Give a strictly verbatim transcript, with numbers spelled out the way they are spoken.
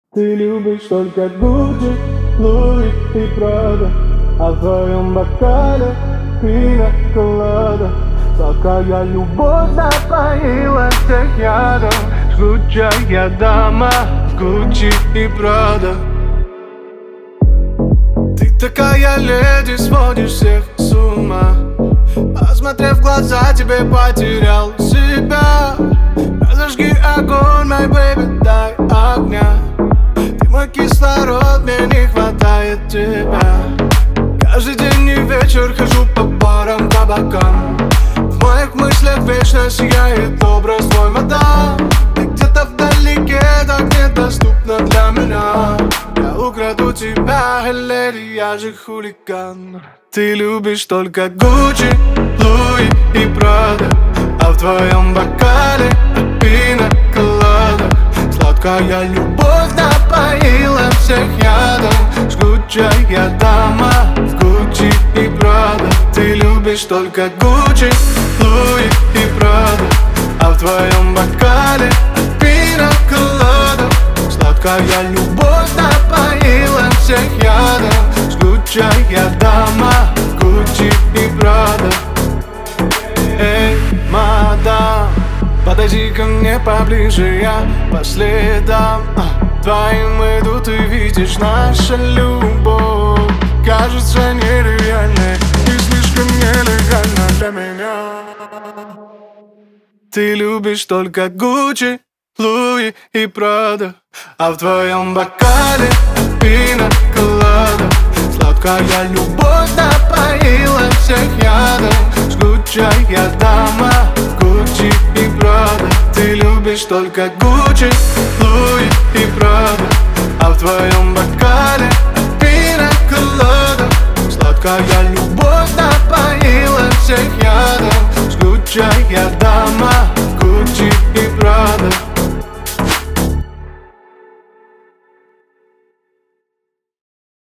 Ты любишь только Гуччи, Луи и Прада, а в твоем бокале пина колада. Сладкая любовь напоила всех ядом, жгучая дама, Гуччи и Прада. Ты такая леди, сводишь всех с ума. Посмотрев в глаза, тебе потерял себя. Разожги огонь, my baby, дай огня. Ты мой кислород, мне не хватает тебя. Каждый день и вечер хожу по барам, кабакам. В моих мыслях вечно сияет образ твой, мадам. Ты где-то вдалеке, так недоступна для меня. Я украду тебя, леди, я же хулиган. Ты любишь только Гуччи, Луи и Прада, а в твоем бокале пина колада. Сладкая любовь напоила всех ядом, жгучая дама, в Гуччи и Прада. Ты любишь только Гуччи, Луи и Прада, а в твоем бокале пина колада. Сладкая любовь напоила всех ядом, жгучая дама, в Гуччи и Прада. Эй, мадам, подойди ко мне поближе, я по следам а, твоим иду, ты видишь, наша любовь кажется нереальной и слишком нелегально для меня. Ты любишь только Гуччи, Луи и Прада, а в твоем бокале пина колада. Сладкая любовь напоила всех ядом, жгучая дама, Гуччи и Прада. Ты любишь только Гуччи, Луи и Прада, а в твоем бокале пина колада. Сладкая любовь напоила всех ядом, жгучая дама,